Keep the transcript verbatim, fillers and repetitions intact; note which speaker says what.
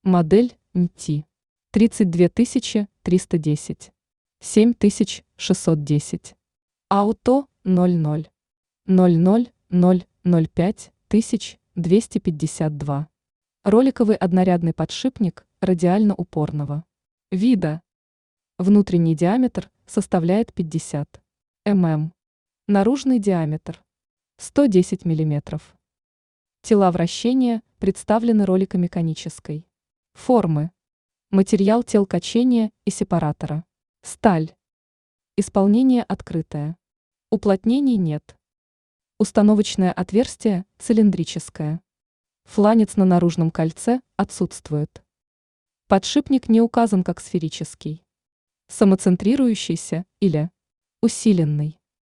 Speaker 1: Модель эн ти тридцать две тысячи триста десять, семь тысяч шестьсот десять. Ауто ноль ноль ноль ноль ноль ноль пять тысяч двести пятьдесят два. Роликовый однорядный подшипник радиально-упорного вида. Внутренний диаметр составляет пятьдесят миллиметров. Наружный диаметр сто десять миллиметров. Тела вращения представлены роликомеханической формы. Материал тел качения и сепаратора. Сталь. Исполнение открытое. Уплотнений нет. Установочное отверстие цилиндрическое. Фланец на наружном кольце отсутствует. Подшипник не указан как сферический, самоцентрирующийся или усиленный.